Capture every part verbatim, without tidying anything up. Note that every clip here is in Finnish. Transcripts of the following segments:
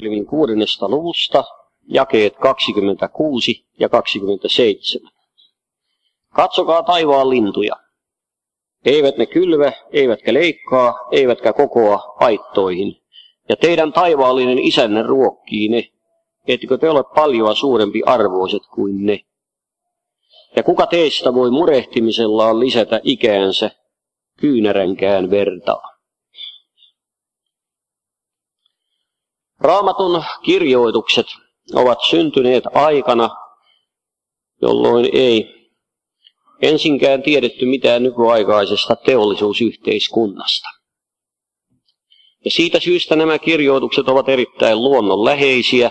kuudennesta luvusta, jakeet kaksikymmentäkuusi ja kaksikymmentäseitsemän. Katsokaa taivaan lintuja. Eivät ne kylvä, eivätkä leikkaa, eivätkä kokoa aittoihin. Ja teidän taivaallinen isänne ruokkii ne. Ettekö te ole paljoa suurempi arvoiset kuin ne? Ja kuka teistä voi murehtimisellaan lisätä ikäänsä kyynäränkään vertaa? Raamatun kirjoitukset ovat syntyneet aikana, jolloin ei ensinkään tiedetty mitään nykyaikaisesta teollisuusyhteiskunnasta. Ja siitä syystä nämä kirjoitukset ovat erittäin luonnonläheisiä.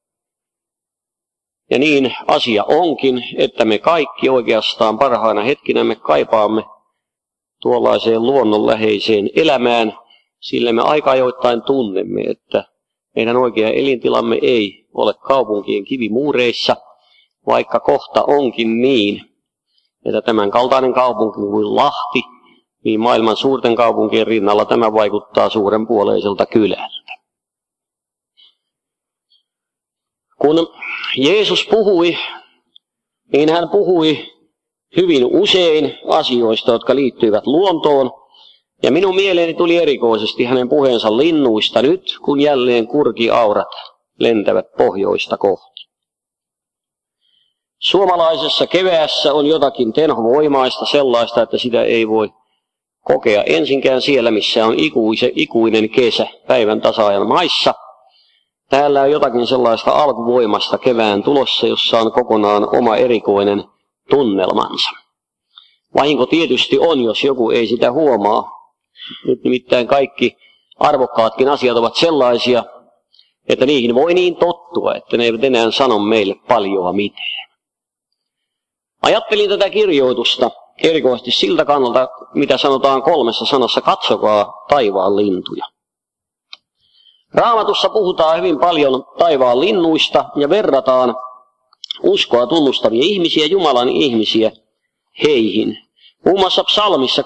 Ja niin asia onkin, että me kaikki oikeastaan parhaina hetkinämme kaipaamme tuollaiseen luonnonläheiseen elämään, sillä me aika ajoittain tunnemme, että meidän oikea elintilamme ei ole kaupunkien kivimuureissa, vaikka kohta onkin niin, että tämän kaltainen kaupunki kuin Lahti, niin maailman suurten kaupunkien rinnalla tämä vaikuttaa suurenpuoleiselta kylältä. Kun Jeesus puhui, niin hän puhui hyvin usein asioista, jotka liittyivät luontoon, ja minun mieleeni tuli erikoisesti hänen puheensa linnuista nyt, kun jälleen kurkiaurat lentävät pohjoista kohti. Suomalaisessa keväässä on jotakin tenhovoimaista sellaista, että sitä ei voi kokea ensinkään siellä, missä on ikuise, ikuinen kesä päivän tasaajan maissa. Täällä on jotakin sellaista alkuvoimasta kevään tulossa, jossa on kokonaan oma erikoinen tunnelmansa. Vahinko tietysti on, jos joku ei sitä huomaa. Nyt nimittäin kaikki arvokkaatkin asiat ovat sellaisia, että niihin voi niin tottua, että ne eivät enää sano meille paljoa mitään. Ajattelin tätä kirjoitusta erikoisesti siltä kannalta, mitä sanotaan kolmessa sanassa, katsokaa taivaan lintuja. Raamatussa puhutaan hyvin paljon taivaan linnuista ja verrataan uskoa tunnustavia ihmisiä, Jumalan ihmisiä heihin. Muun muassa psalmissa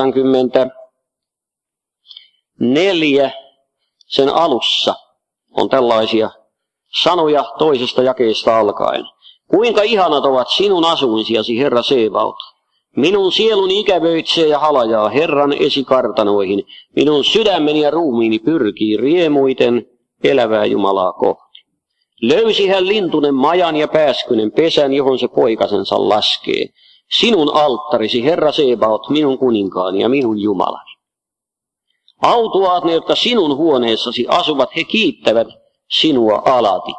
kahdeksankymmentäneljä sen alussa on tällaisia sanoja toisesta jakeesta alkaen. Kuinka ihanat ovat sinun asuinsiasi, Herra Sebaot. Minun sieluni ikävöitsee ja halajaa Herran esikartanoihin. Minun sydämeni ja ruumiini pyrkii riemuiten elävää Jumalaa kohti. Löysi hän lintunen majan ja pääskynen pesän, johon se poikasensa laskee. Sinun alttarisi, Herra Sebaot, minun kuninkaani ja minun Jumalani. Autuaat ne, jotka sinun huoneessasi asuvat, he kiittävät sinua alati.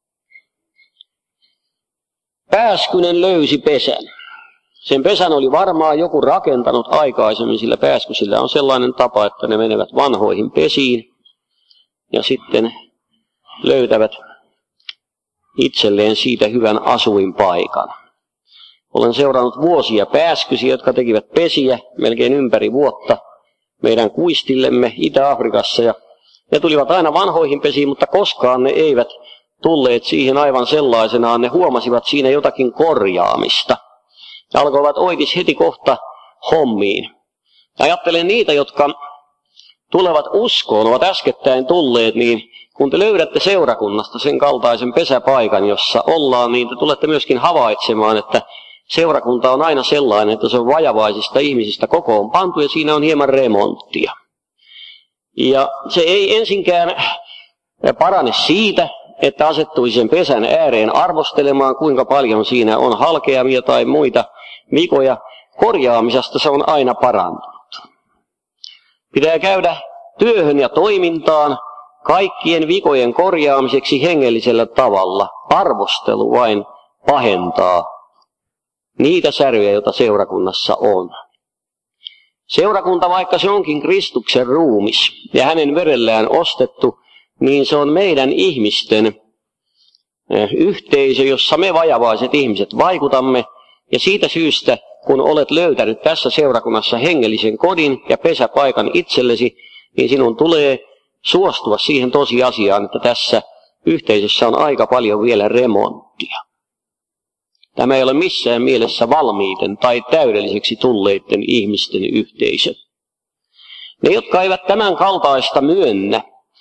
Pääskynen löysi pesän. Sen pesän oli varmaan joku rakentanut aikaisemmin, sillä pääskysillä on sellainen tapa, että ne menevät vanhoihin pesiin ja sitten löytävät itselleen siitä hyvän asuinpaikan. Olen seurannut vuosia pääskysiä, jotka tekivät pesiä melkein ympäri vuotta meidän kuistillemme Itä-Afrikassa. Ja ne tulivat aina vanhoihin pesiin, mutta koskaan ne eivät tulleet siihen aivan sellaisenaan. Ne huomasivat siinä jotakin korjaamista. Ja alkoivat oitis heti kohta hommiin. Ja ajattelen niitä, jotka tulevat uskoon, ovat äskettäin tulleet, niin kun te löydätte seurakunnasta sen kaltaisen pesäpaikan, jossa ollaan, niin te tulette myöskin havaitsemaan, että seurakunta on aina sellainen, että se on vajavaisista ihmisistä kokoon pantu ja siinä on hieman remonttia. Ja se ei ensinkään parane siitä, että asettuisi sen pesän ääreen arvostelemaan, kuinka paljon siinä on halkeamia tai muita vikoja. Korjaamisesta se on aina parantunut. Pitää käydä työhön ja toimintaan kaikkien vikojen korjaamiseksi hengellisellä tavalla. Arvostelu vain pahentaa niitä säröjä, joita seurakunnassa on. Seurakunta, vaikka se onkin Kristuksen ruumis ja hänen verellään ostettu, niin se on meidän ihmisten yhteisö, jossa me vajavaiset ihmiset vaikutamme. Ja siitä syystä, kun olet löytänyt tässä seurakunnassa hengellisen kodin ja pesäpaikan itsellesi, niin sinun tulee suostua siihen tosiasiaan, että tässä yhteisössä on aika paljon vielä remonttia. Tämä ei ole missään mielessä valmiiten tai täydelliseksi tulleiden ihmisten yhteisö. Ne, jotka eivät tämän kaltaista myönnä,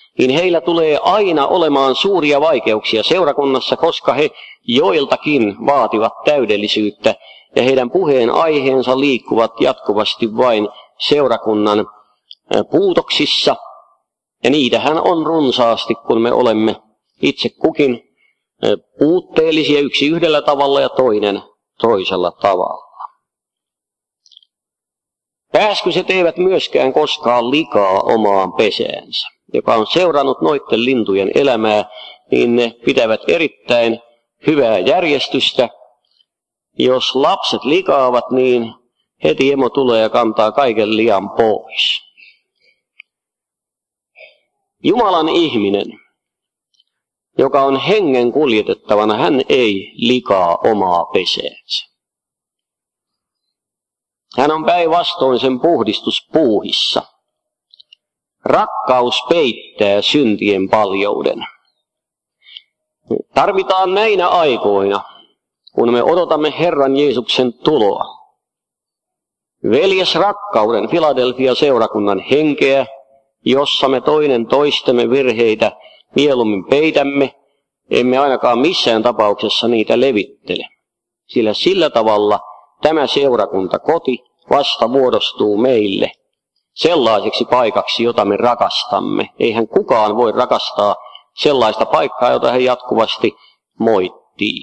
niin heillä tulee aina olemaan suuria vaikeuksia seurakunnassa, koska he joiltakin vaativat täydellisyyttä ja heidän puheen aiheensa liikkuvat jatkuvasti vain seurakunnan puutoksissa. Ja niitähän on runsaasti, kun me olemme itse kukin puutteellisia, yksi yhdellä tavalla ja toinen toisella tavalla. Pääskyset eivät myöskään koskaan likaa omaan pesäänsä. Joka on seurannut noitten lintujen elämää, niin ne pitävät erittäin hyvää järjestystä. Jos lapset likaavat, niin heti emo tulee ja kantaa kaiken lian pois. Jumalan ihminen, joka on hengen kuljetettavana, hän ei likaa omaa pesäänsä. Hän on päinvastoin sen puhdistuspuuhissa. Rakkaus peittää syntien paljouden. Tarvitaan näinä aikoina, kun me odotamme Herran Jeesuksen tuloa, veljesrakkauden Filadelfia seurakunnan henkeä, jossa me toinen toistemme virheitä mieluummin peitämme, emme ainakaan missään tapauksessa niitä levittele. Sillä sillä tavalla tämä seurakunta koti vasta muodostuu meille sellaiseksi paikaksi, jota me rakastamme. Eihän kukaan voi rakastaa sellaista paikkaa, jota hän jatkuvasti moittii.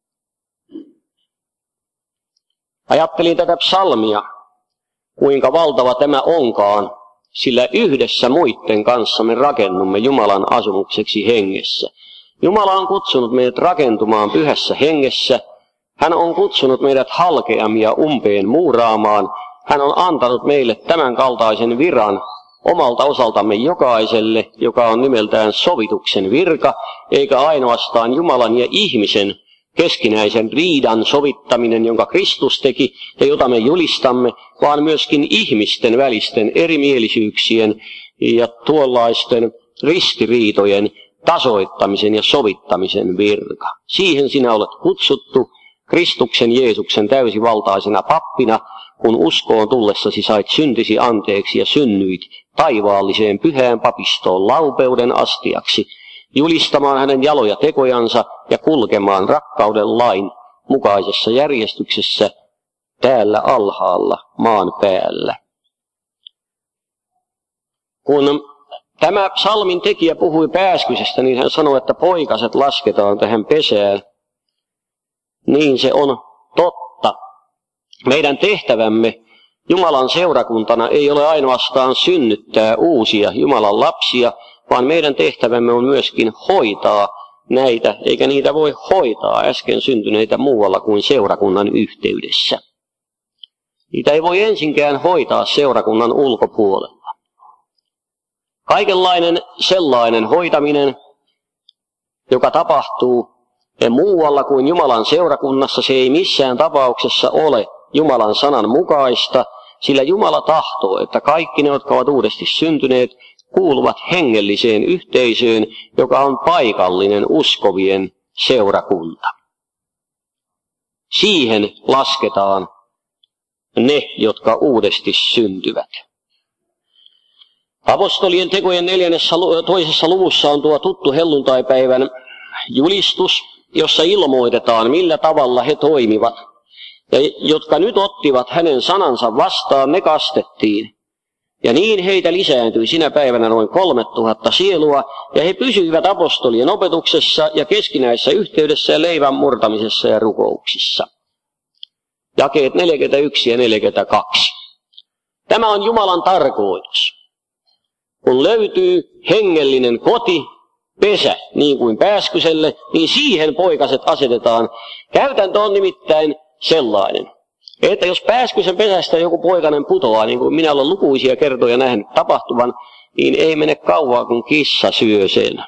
Ajattelin tätä psalmia, kuinka valtava tämä onkaan, sillä yhdessä muiden kanssa me rakennumme Jumalan asumukseksi hengessä. Jumala on kutsunut meidät rakentumaan pyhässä hengessä. Hän on kutsunut meidät halkeamia umpeen muuraamaan. Hän on antanut meille tämän kaltaisen viran omalta osaltamme jokaiselle, joka on nimeltään sovituksen virka, eikä ainoastaan Jumalan ja ihmisen keskinäisen riidan sovittaminen, jonka Kristus teki ja jota me julistamme, vaan myöskin ihmisten välisten erimielisyyksien ja tuollaisten ristiriitojen tasoittamisen ja sovittamisen virka. Siihen sinä olet kutsuttu Kristuksen Jeesuksen täysivaltaisena pappina, kun uskoon tullessasi sait syntisi anteeksi ja synnyit taivaalliseen pyhään papistoon laupeuden astiaksi, julistamaan hänen jaloja tekojansa ja kulkemaan rakkauden lain mukaisessa järjestyksessä täällä alhaalla maan päällä. Kun tämä psalmin tekijä puhui Pääskysestä, niin hän sanoi, että poikaset lasketaan tähän pesään. Niin se on totta. Meidän tehtävämme Jumalan seurakuntana ei ole ainoastaan synnyttää uusia Jumalan lapsia, vaan meidän tehtävämme on myöskin hoitaa näitä, eikä niitä voi hoitaa äsken syntyneitä muualla kuin seurakunnan yhteydessä. Niitä ei voi ensinkään hoitaa seurakunnan ulkopuolella. Kaikenlainen sellainen hoitaminen, joka tapahtuu muualla kuin Jumalan seurakunnassa, se ei missään tapauksessa ole Jumalan sanan mukaista, sillä Jumala tahtoo, että kaikki ne, jotka ovat uudesti syntyneet, kuuluvat hengelliseen yhteisöön, joka on paikallinen uskovien seurakunta. Siihen lasketaan ne, jotka uudesti syntyvät. Apostolien tekojen neljännessä toisessa luvussa on tuo tuttu helluntaipäivän julistus, jossa ilmoitetaan, millä tavalla he toimivat. Ja jotka nyt ottivat hänen sanansa vastaan, ne kastettiin. Ja niin heitä lisääntyi sinä päivänä noin kolme tuhatta sielua, ja he pysyivät apostolien opetuksessa ja keskinäisessä yhteydessä ja leivän murtamisessa ja rukouksissa. Jakeet neljäkymmentäyksi ja neljäkymmentäkaksi. Tämä on Jumalan tarkoitus. Kun löytyy hengellinen koti, pesä, niin kuin Pääskyselle, niin siihen poikaset asetetaan. Käytäntö on nimittäin sellainen, että jos Pääskysen pesästä joku poikainen putoaa, niin kuin minä olen lukuisia kertoja nähnyt tapahtuvan, niin ei mene kauaa, kun kissa syö sen.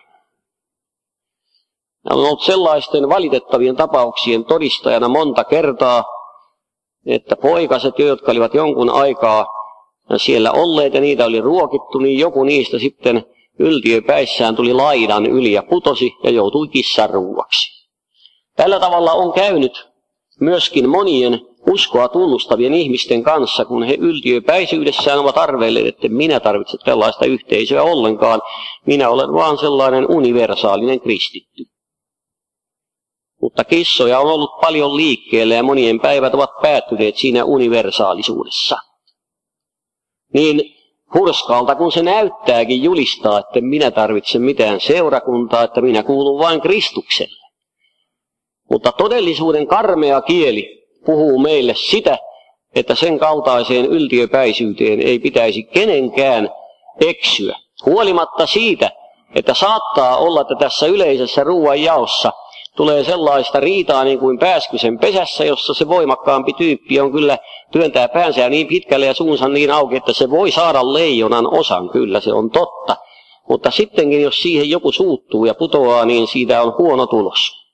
Olen ollut sellaisten valitettavien tapauksien todistajana monta kertaa, että poikaset, jotka olivat jonkun aikaa siellä olleet ja niitä oli ruokittu, niin joku niistä sitten yltiöpäissään tuli laidan yli ja putosi ja joutui kissan ruuaksi. Tällä tavalla on käynyt myöskin monien uskoa tunnustavien ihmisten kanssa, kun he yltiöpäisyydessään ovat arveilleet, että minä tarvitsen tällaista yhteisöä ollenkaan. Minä olen vaan sellainen universaalinen kristitty. Mutta kissoja on ollut paljon liikkeellä ja monien päivät ovat päättyneet siinä universaalisuudessa. Niin hurskalta kun se näyttääkin julistaa, että minä tarvitsen mitään seurakuntaa, että minä kuulun vain Kristukselle. Mutta todellisuuden karmea kieli puhuu meille sitä, että sen kaltaiseen yltiöpäisyyteen ei pitäisi kenenkään eksyä. Huolimatta siitä, että saattaa olla, että tässä yleisessä ruoanjaossa tulee sellaista riitaa niin kuin Pääskysen pesässä, jossa se voimakkaampi tyyppi on kyllä työntää päänsä niin pitkälle ja suunsa niin auki, että se voi saada leijonan osan, kyllä se on totta. Mutta sittenkin, jos siihen joku suuttuu ja putoaa, niin siitä on huono tulos.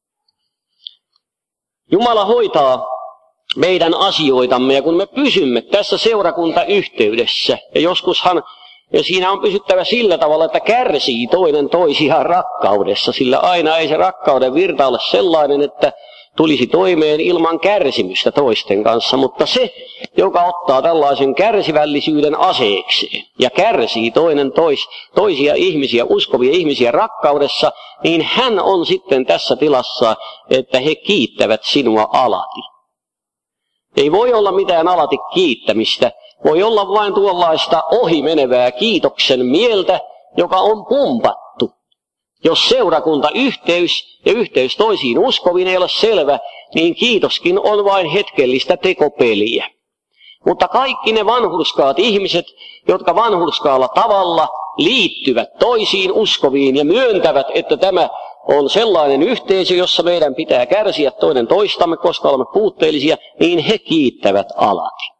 Jumala hoitaa meidän asioitamme, ja kun me pysymme tässä seurakuntayhteydessä, ja joskushan ja siinä on pysyttävä sillä tavalla, että kärsii toinen toisiaan rakkaudessa, sillä aina ei se rakkauden virta ole sellainen, että tulisi toimeen ilman kärsimystä toisten kanssa, mutta se, joka ottaa tällaisen kärsivällisyyden aseekseen ja kärsii toinen tois, toisia ihmisiä, uskovia ihmisiä rakkaudessa, niin hän on sitten tässä tilassa, että he kiittävät sinua alati. Ei voi olla mitään alati kiittämistä, voi olla vain tuollaista ohimenevää kiitoksen mieltä, joka on pumpattu. Jos seurakuntayhteys ja yhteys toisiin uskoviin ei ole selvä, niin kiitoskin on vain hetkellistä tekopeliä. Mutta kaikki ne vanhurskaat ihmiset, jotka vanhurskaalla tavalla liittyvät toisiin uskoviin ja myöntävät, että tämä on sellainen yhteisö, jossa meidän pitää kärsiä toinen toistamme, koska olemme puutteellisia, niin he kiittävät alati.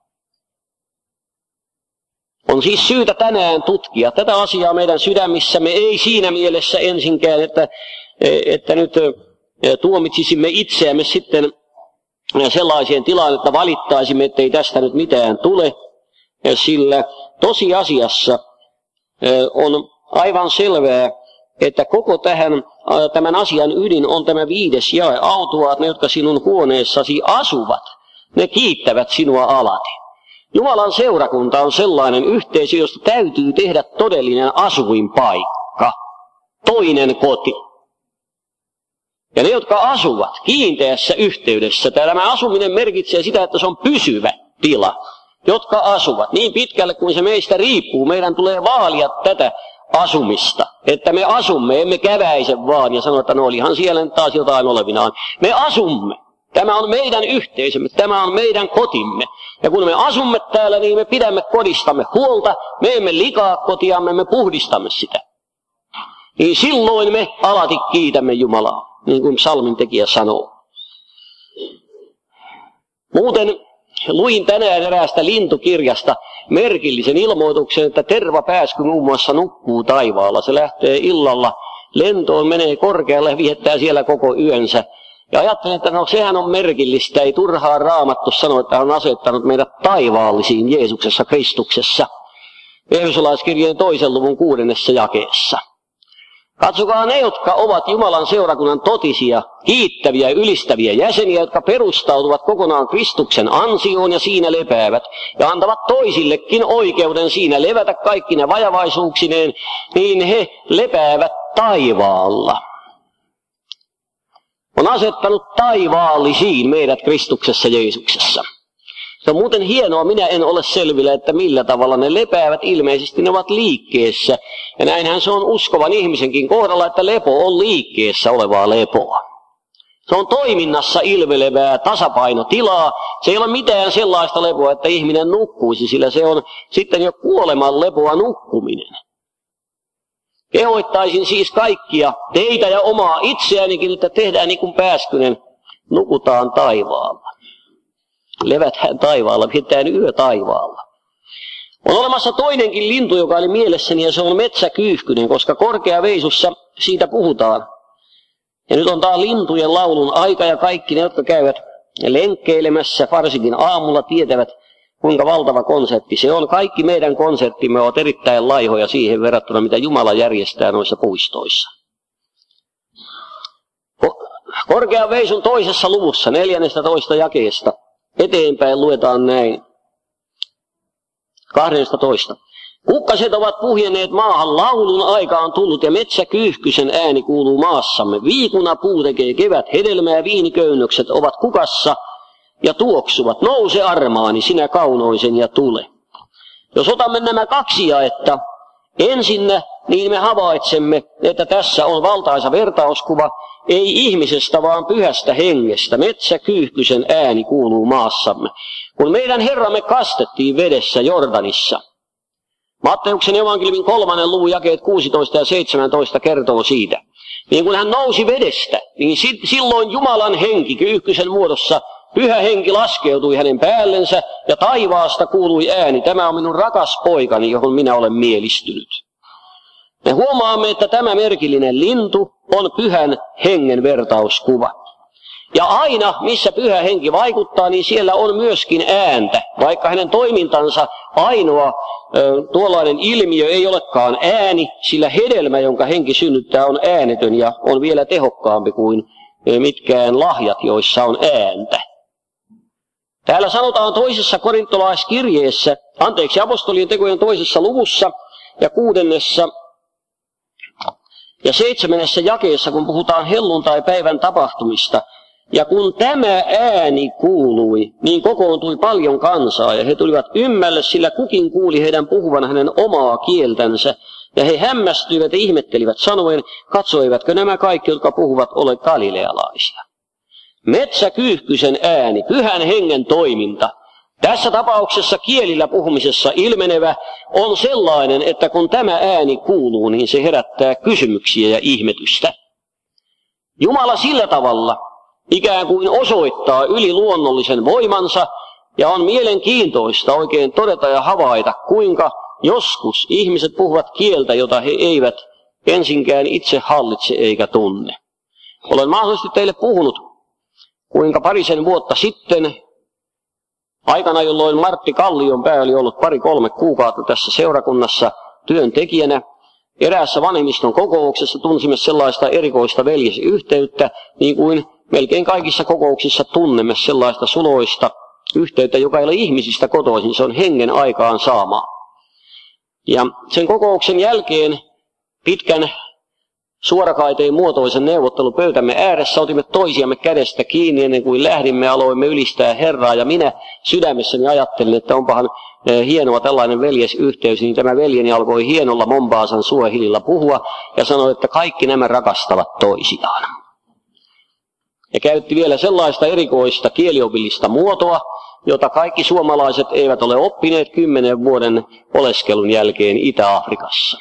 On siis syytä tänään tutkia tätä asiaa meidän sydämissämme, ei siinä mielessä ensinkään, että, että nyt tuomitsisimme itseämme sitten sellaiseen tilaan, että valittaisimme, ettei tästä nyt mitään tule, sillä tosiasiassa on aivan selvää, että koko tähän, tämän asian ydin on tämä viides jae. Autuaat ne, jotka sinun huoneessasi asuvat, ne kiittävät sinua alati. Jumalan seurakunta on sellainen yhteisö, josta täytyy tehdä todellinen asuinpaikka, toinen koti. Ja ne, jotka asuvat kiinteässä yhteydessä, tämä asuminen merkitsee sitä, että se on pysyvä tila. Jotka asuvat niin pitkälle kuin se meistä riippuu, meidän tulee vaalia tätä asumista. Että me asumme, emme käväise vaan ja sano, että no olihan siellä taas jotain olevinaan. Me asumme. Tämä on meidän yhteisömme, tämä on meidän kotimme. Ja kun me asumme täällä, niin me pidämme kodistamme huolta, me emme likaa kotiamme, me puhdistamme sitä. Niin silloin me alati kiitämme Jumalaa, niin kuin psalmin tekijä sanoo. Muuten luin tänään eräästä lintukirjasta merkillisen ilmoituksen, että tervapääsky muun muassa nukkuu taivaalla. Se lähtee illalla lentoon, menee korkealle ja viettää siellä koko yönsä. Ja ajattelin, että no sehän on merkillistä, ei turhaan Raamattu sano, että hän on asettanut meidät taivaallisiin Jeesuksessa Kristuksessa. Efesolaiskirjeen toisen luvun kuudennessa jakeessa. Katsokaa ne, jotka ovat Jumalan seurakunnan totisia, kiittäviä ja ylistäviä jäseniä, jotka perustautuvat kokonaan Kristuksen ansioon ja siinä lepäävät, ja antavat toisillekin oikeuden siinä levätä kaikkine vajavaisuuksineen, niin he lepäävät taivaalla. On asettanut taivaallisiin meidät Kristuksessa Jeesuksessa. Se on muuten hienoa, minä en ole selvillä, että millä tavalla ne lepäävät. Ilmeisesti ne ovat liikkeessä. Ja näinhän se on uskovan ihmisenkin kohdalla, että lepo on liikkeessä olevaa lepoa. Se on toiminnassa ilmelevää tasapainotilaa. Se ei ole mitään sellaista lepoa, että ihminen nukkuisi, sillä se on sitten jo kuoleman lepoa nukkuminen. Kehoittaisin siis kaikkia, teitä ja omaa itseänikin, että tehdään niin kuin Pääskynen, nukutaan taivaalla. Levätään taivaalla, pidetään yö taivaalla. On olemassa toinenkin lintu, joka oli mielessäni, ja se on metsäkyyhkynen, koska Korkeaveisussa siitä puhutaan. Ja nyt on taas lintujen laulun aika, ja kaikki ne, jotka käyvät lenkkeilemässä, varsinkin aamulla, tietävät, kuinka valtava konsertti se on. Kaikki meidän konserttimme ovat erittäin laihoja siihen verrattuna, mitä Jumala järjestää noissa puistoissa. Korkeaveisun toisessa luvussa, neljännestä toista jakeesta, eteenpäin luetaan näin. kaksitoista. Kukkaset ovat puhjenneet maahan, laulun aika on tullut ja metsäkyyhkysen ääni kuuluu maassamme. Viikunapuu tekee kevät hedelmää, viiniköynnökset ovat kukassa ja tuoksuvat. Nouse armaani, sinä kaunoisen ja tule. Jos otamme nämä kaksi jaetta, ensinnä niin me havaitsemme, että tässä on valtaisa vertauskuva, ei ihmisestä vaan pyhästä hengestä. Metsäkyyhkysen ääni kuuluu maassamme. Kun meidän Herramme kastettiin vedessä Jordanissa, Matteuksen evankeliumin kolmannen luvun jakeet kuusitoista ja seitsemäntoista kertoo siitä. Niin kun hän nousi vedestä, niin silloin Jumalan henki kyyhkysen muodossa, pyhä henki laskeutui hänen päällensä ja taivaasta kuului ääni, tämä on minun rakas poikani, johon minä olen mielistynyt. Me huomaamme, että tämä merkillinen lintu on pyhän hengen vertauskuva. Ja aina, missä pyhä henki vaikuttaa, niin siellä on myöskin ääntä, vaikka hänen toimintansa ainoa tuollainen ilmiö ei olekaan ääni, sillä hedelmä, jonka henki synnyttää, on äänetön ja on vielä tehokkaampi kuin mitkään lahjat, joissa on ääntä. Täällä sanotaan toisessa korintolaiskirjeessä, anteeksi, apostolien tekojen toisessa luvussa ja kuudennessa ja seitsemännessä jakeessa, kun puhutaan helluntai-päivän tapahtumista, ja kun tämä ääni kuului, niin kokoontui paljon kansaa, ja he tulivat ymmälle, sillä kukin kuuli heidän puhuvan hänen omaa kieltänsä. Ja he hämmästyivät ja ihmettelivät sanoen, katsoivatko nämä kaikki, jotka puhuvat, ole galilealaisia. Metsäkyyhkysen ääni, pyhän hengen toiminta, tässä tapauksessa kielillä puhumisessa ilmenevä on sellainen, että kun tämä ääni kuuluu, niin se herättää kysymyksiä ja ihmetystä. Jumala sillä tavalla ikään kuin osoittaa yliluonnollisen voimansa, ja on mielenkiintoista oikein todeta ja havaita, kuinka joskus ihmiset puhuvat kieltä, jota he eivät ensinkään itse hallitse eikä tunne. Olen mahdollisesti teille puhunut, kuinka parisen vuotta sitten, aikana jolloin Martti Kallionpää oli ollut pari-kolme kuukautta tässä seurakunnassa työntekijänä, eräässä vanhemmiston kokouksessa tunsimme sellaista erikoista veljesyhteyttä, niin kuin melkein kaikissa kokouksissa tunnemme sellaista suloista yhteyttä, joka ei ole ihmisistä kotoisin, se on hengen aikaan saamaa. Ja sen kokouksen jälkeen pitkän suorakaiteen muotoisen neuvottelupöytämme ääressä otimme toisiamme kädestä kiinni ennen kuin lähdimme, aloimme ylistää Herraa, ja minä sydämessäni ajattelin, että onpahan hienoa tällainen veljesyhteys, niin tämä veljeni alkoi hienolla Mombasan suahililla puhua ja sanoi, että kaikki nämä rakastavat toisiaan. Ja käytti vielä sellaista erikoista kieliopillista muotoa, jota kaikki suomalaiset eivät ole oppineet kymmenen vuoden oleskelun jälkeen Itä-Afrikassa.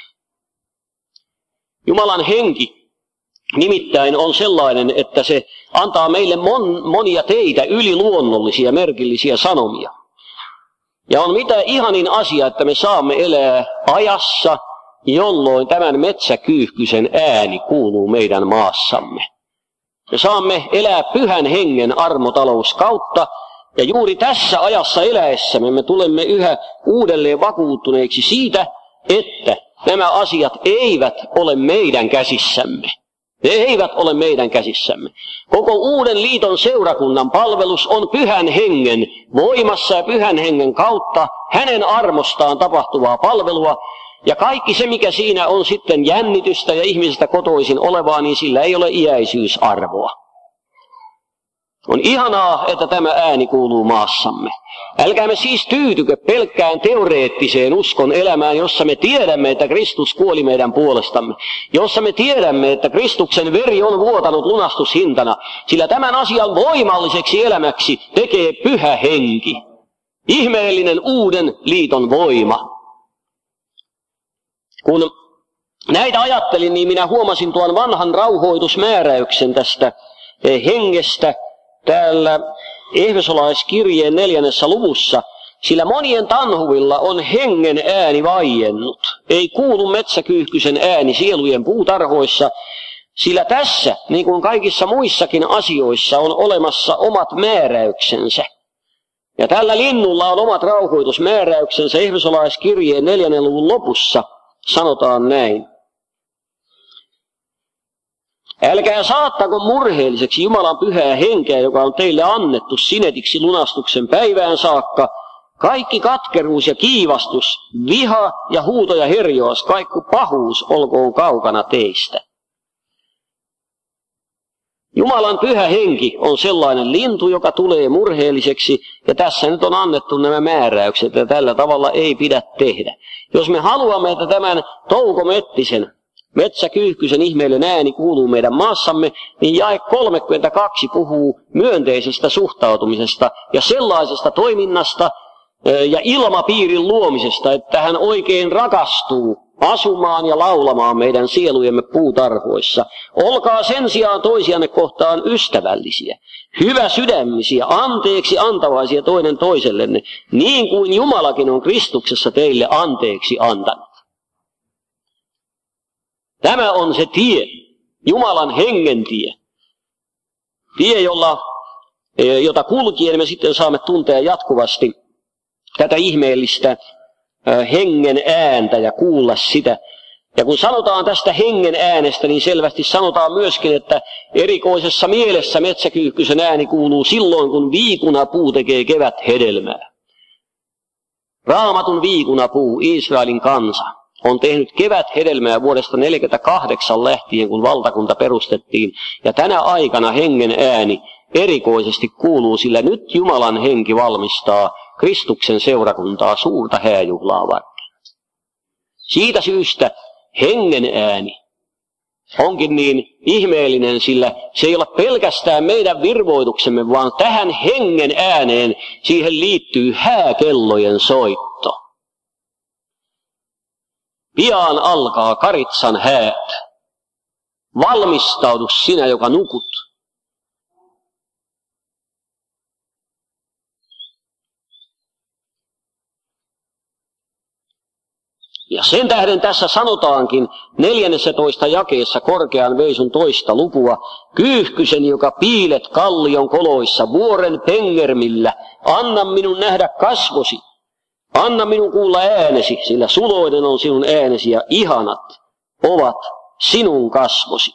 Jumalan henki nimittäin on sellainen, että se antaa meille mon, monia teitä yliluonnollisia merkillisiä sanomia. Ja on mitä ihanin asia, että me saamme elää ajassa, jolloin tämän metsäkyyhkysen ääni kuuluu meidän maassamme. Me saamme elää pyhän hengen armotalous kautta, ja juuri tässä ajassa eläessämme me tulemme yhä uudelleen vakuuttuneiksi siitä, että nämä asiat eivät ole meidän käsissämme. Ne eivät ole meidän käsissämme. Koko Uuden liiton seurakunnan palvelus on pyhän hengen voimassa ja pyhän hengen kautta hänen armostaan tapahtuvaa palvelua. Ja kaikki se, mikä siinä on sitten jännitystä ja ihmisestä kotoisin olevaa, niin sillä ei ole iäisyysarvoa. On ihanaa, että tämä ääni kuuluu maassamme. Älkäämme siis tyytykö pelkkään teoreettiseen uskon elämään, jossa me tiedämme, että Kristus kuoli meidän puolestamme. Jossa me tiedämme, että Kristuksen veri on vuotanut lunastushintana, sillä tämän asian voimalliseksi elämäksi tekee pyhä henki. Ihmeellinen Uuden liiton voima. Kun näitä ajattelin, niin minä huomasin tuon vanhan rauhoitusmääräyksen tästä hengestä täällä Efesolaiskirjeen neljännessä luvussa, sillä monien tanhuvilla on hengen ääni vaiennut. Ei kuulu metsäkyyhkysen ääni sielujen puutarhoissa, sillä tässä, niin kuin kaikissa muissakin asioissa, on olemassa omat määräyksensä. Ja tällä linnulla on omat rauhoitusmääräyksensä. Efesolaiskirjeen neljännen luvun lopussa sanotaan näin. Älkää saattako murheelliseksi Jumalan pyhää henkeä, joka on teille annettu sinetiksi lunastuksen päivään saakka. Kaikki katkeruus ja kiivastus, viha ja huuto ja herjous, kaikku pahuus olkoon kaukana teistä. Jumalan pyhä henki on sellainen lintu, joka tulee murheelliseksi, ja tässä nyt on annettu nämä määräykset, ja tällä tavalla ei pidä tehdä. Jos me haluamme, että tämän Touko Mettisen, metsäkyyhkysen ihmeellinen ääni kuuluu meidän maassamme, niin jae kolmekymmentäkaksi puhuu myönteisestä suhtautumisesta ja sellaisesta toiminnasta ja ilmapiirin luomisesta, että hän oikein rakastuu asumaan ja laulamaan meidän sielujemme puutarhoissa. Olkaa sen sijaan toisianne kohtaan ystävällisiä, hyvä sydämisiä, anteeksi antavaisia toinen toisellenne, niin kuin Jumalakin on Kristuksessa teille anteeksi antanut. Tämä on se tie, Jumalan hengen tie. Tie, jolla, jota kulkien me sitten saamme tuntea jatkuvasti tätä ihmeellistä hengen ääntä ja kuulla sitä. Ja kun sanotaan tästä hengen äänestä, niin selvästi sanotaan myöskin, että erikoisessa mielessä metsäkyyhkysen ääni kuuluu silloin, kun viikunapuu tekee keväthedelmää. Raamatun viikunapuu, Israelin kansa, on tehnyt keväthedelmää vuodesta neljäkymmentäkahdeksan lähtien, kun valtakunta perustettiin. Ja tänä aikana hengen ääni erikoisesti kuuluu, sillä nyt Jumalan henki valmistaa Kristuksen seurakuntaa suurta hääjuhlaa varten. Siitä syystä hengen ääni onkin niin ihmeellinen, sillä se ei ole pelkästään meidän virvoituksemme, vaan tähän hengen ääneen siihen liittyy hääkellojen soitto. Pian alkaa Karitsan häät. Valmistaudu sinä, joka nukut. Ja sen tähden tässä sanotaankin neljännessätoista jakeessa korkean veisun toista lukua, kyyhkysen, joka piilet kallion koloissa vuoren pengermillä, anna minun nähdä kasvosi, anna minun kuulla äänesi, sillä suloinen on sinun äänesi ja ihanat ovat sinun kasvosi.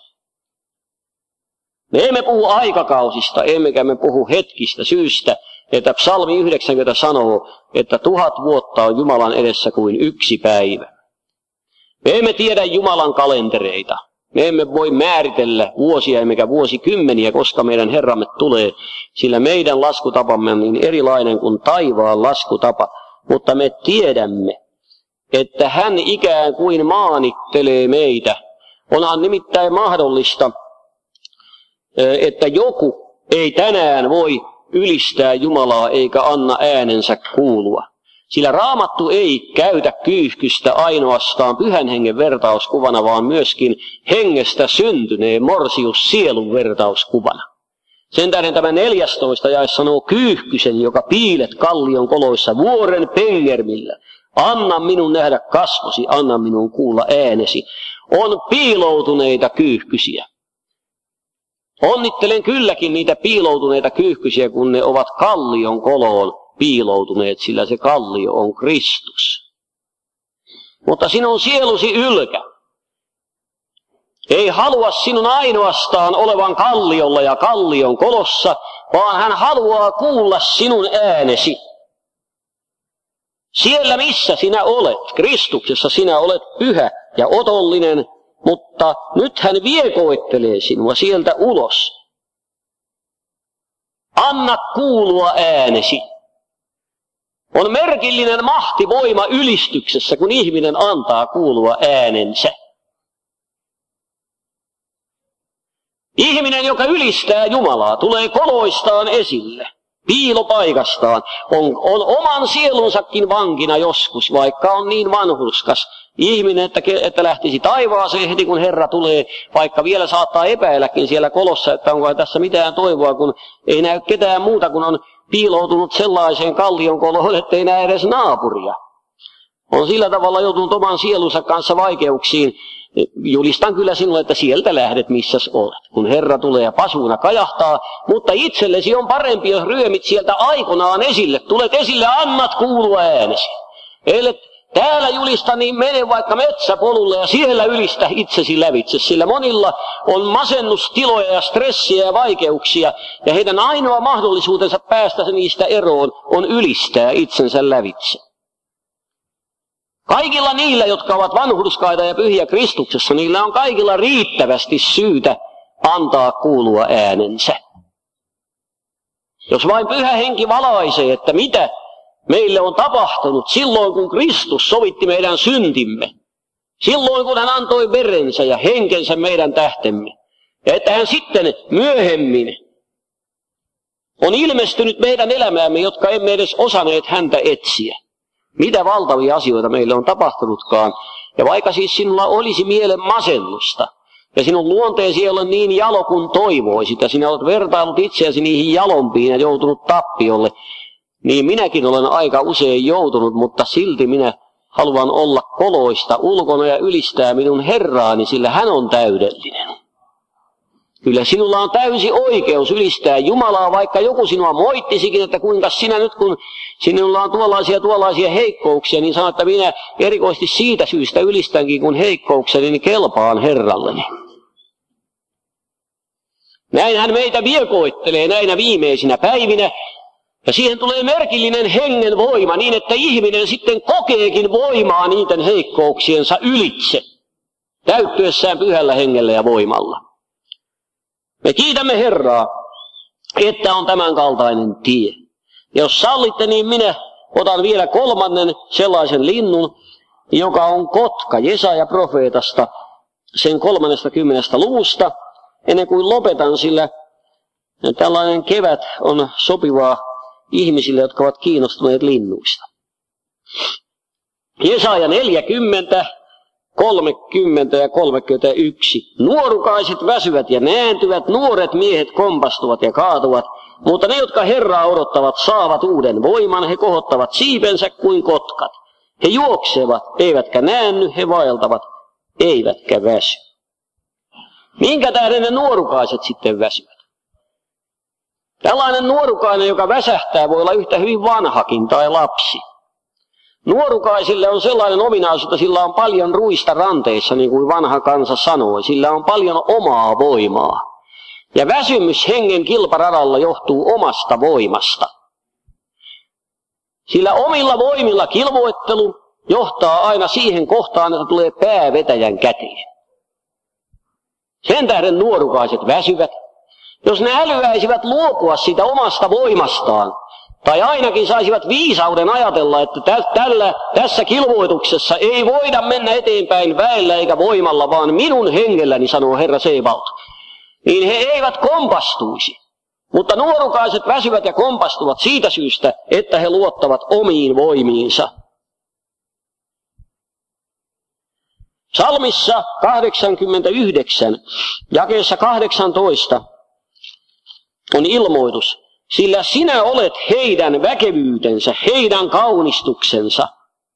Me emme puhu aikakausista, emmekä me puhu hetkistä syystä, että psalmi yhdeksänkymmentä sanoo, että tuhat vuotta on Jumalan edessä kuin yksi päivä. Me emme tiedä Jumalan kalentereita. Me emme voi määritellä vuosia emmekä vuosikymmeniä, koska meidän Herramme tulee, sillä meidän laskutapamme on niin erilainen kuin taivaan laskutapa. Mutta me tiedämme, että hän ikään kuin maanittelee meitä. Onhan nimittäin mahdollista, että joku ei tänään voi ylistää Jumalaa eikä anna äänensä kuulua. Sillä Raamattu ei käytä kyyhkystä ainoastaan pyhän hengen vertauskuvana, vaan myöskin hengestä syntyneen morsius sielun vertauskuvana. Sen tähden tämä neljästoista jae sanoo kyyhkysen, joka piilet kallion koloissa vuoren pengermillä. Anna minun nähdä kasvosi, anna minun kuulla äänesi. On piiloutuneita kyyhkysiä. Onnittelen kylläkin niitä piiloutuneita kyyhkysiä, kun ne ovat kallion koloon piiloutuneet, sillä se kallio on Kristus. Mutta sinun sielusi ylkä ei halua sinun ainoastaan olevan kalliolla ja kallion kolossa, vaan hän haluaa kuulla sinun äänesi. Siellä missä sinä olet, Kristuksessa sinä olet pyhä ja otollinen, mutta nyt hän viekoittelee sinua sieltä ulos. Anna kuulua äänesi. On merkillinen mahtivoima ylistyksessä, kun ihminen antaa kuulua äänensä. Ihminen, joka ylistää Jumalaa, tulee koloistaan esille, piilopaikastaan, on, on oman sielunsakin vankina joskus, vaikka on niin vanhurskas ihminen, että, että lähtisi taivaaseen heti, kun Herra tulee, vaikka vielä saattaa epäilläkin siellä kolossa, että onko tässä mitään toivoa, kun ei näy ketään muuta, kun on piiloutunut sellaiseen kallion koloon, ettei näe edes naapuria. On sillä tavalla joutunut oman sielunsa kanssa vaikeuksiin. Julistan kyllä sinulle, että sieltä lähdet, missäs olet, kun Herra tulee ja pasuuna kajahtaa, mutta itsellesi on parempi, jos ryömit sieltä aikonaan esille. Tulet esille, annat kuulua äänesi. Ellet Täällä julista, niin mene vaikka metsäpolulle ja siellä ylistä itsesi lävitse, sillä monilla on masennustiloja ja stressiä ja vaikeuksia, ja heidän ainoa mahdollisuutensa päästä niistä eroon on ylistää itsensä lävitse. Kaikilla niillä, jotka ovat vanhurskaita ja pyhiä Kristuksessa, niillä on kaikilla riittävästi syytä antaa kuulua äänensä. Jos vain Pyhä Henki valaisee, että mitä meille on tapahtunut silloin, kun Kristus sovitti meidän syntimme, silloin, kun hän antoi verensä ja henkensä meidän tähtemme, ja että hän sitten myöhemmin on ilmestynyt meidän elämäämme, jotka emme edes osanneet häntä etsiä. Mitä valtavia asioita meille on tapahtunutkaan, ja vaikka siis sinulla olisi mielen masennusta, ja sinun luonteesi ei ole niin jalo kuin toivoisit, ja sinä olet vertaillut itseäsi niihin jalompiin ja joutunut tappiolle, niin minäkin olen aika usein joutunut, mutta silti minä haluan olla koloista ulkona ja ylistää minun Herraani, sillä hän on täydellinen. Kyllä sinulla on täysi oikeus ylistää Jumalaa, vaikka joku sinua moittisikin, että kuinka sinä nyt, kun sinulla on tuollaisia tuollaisia heikkouksia, niin sanoo, että minä erikoisesti siitä syystä ylistänkin, kun heikkoukseni niin kelpaan Herralleni. Näin hän meitä viekoittelee näinä viimeisinä päivinä, ja siihen tulee merkillinen hengen voima, niin että ihminen sitten kokeekin voimaa niiden heikkouksiensa ylitse, täyttyessään pyhällä hengellä ja voimalla. Me kiitämme Herraa, että on tämän kaltainen tie. Ja jos sallitte, niin minä otan vielä kolmannen sellaisen linnun, joka on kotka Jesaja profeetasta, sen kolmannesta kymmenestä luvusta, ennen kuin lopetan, sillä tällainen kevät on sopivaa ihmisille, jotka ovat kiinnostuneet linnuista. Jesaja neljäkymmentä, kolmekymmentä ja kolmekymmentäyksi. Nuorukaiset väsyvät ja nääntyvät, nuoret miehet kompastuvat ja kaatuvat, mutta ne, jotka Herraa odottavat, saavat uuden voiman, he kohottavat siipensä kuin kotkat. He juoksevat, eivätkä näänny, he vaeltavat, eivätkä väsy. Minkä tähden ne nuorukaiset sitten väsyvät? Tällainen nuorukainen, joka väsähtää, voi olla yhtä hyvin vanhakin tai lapsi. Nuorukaisille on sellainen ominaisuus, että sillä on paljon ruista ranteissa, niin kuin vanha kansa sanoi. Sillä on paljon omaa voimaa. Ja väsymys hengen kilparadalla johtuu omasta voimasta. Sillä omilla voimilla kilvoittelu johtaa aina siihen kohtaan, että tulee päävetäjän käteen. Sen tähden nuorukaiset väsyvät. Jos ne älyäisivät luopua siitä omasta voimastaan, tai ainakin saisivat viisauden ajatella, että tällä, tässä kilvoituksessa ei voida mennä eteenpäin väellä eikä voimalla, vaan minun hengelläni, sanoo Herra Sebaot, niin he eivät kompastuisi. Mutta nuorukaiset väsyvät ja kompastuvat siitä syystä, että he luottavat omiin voimiinsa. Psalmissa kahdeksankymmentäyhdeksän, jakeessa kahdeksantoista, on ilmoitus, sillä sinä olet heidän väkevyytensä, heidän kaunistuksensa.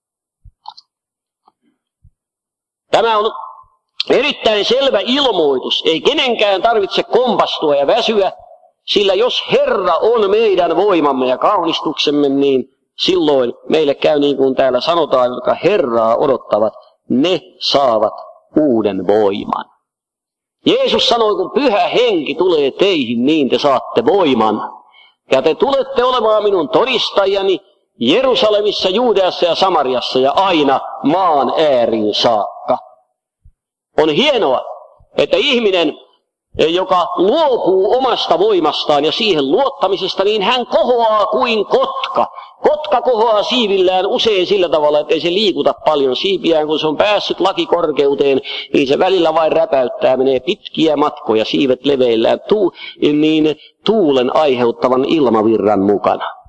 Tämä on erittäin selvä ilmoitus. Ei kenenkään tarvitse kompastua ja väsyä, sillä jos Herra on meidän voimamme ja kaunistuksemme, niin silloin meille käy niin kuin täällä sanotaan, jotka Herraa odottavat, ne saavat uuden voiman. Jeesus sanoi, kun Pyhä Henki tulee teihin, niin te saatte voiman. Ja te tulette olemaan minun todistajani Jerusalemissa, Juudeassa ja Samariassa ja aina maan ääriin saakka. On hienoa, että ihminen, joka luopuu omasta voimastaan ja siihen luottamisesta, niin hän kohoaa kuin kotka. Kotka kohoaa siivillään usein sillä tavalla, että ei se liikuta paljon siipiään, kun se on päässyt lakikorkeuteen, niin se välillä vain räpäyttää, menee pitkiä matkoja, siivet leveillään tuu, niin tuulen aiheuttavan ilmavirran mukana.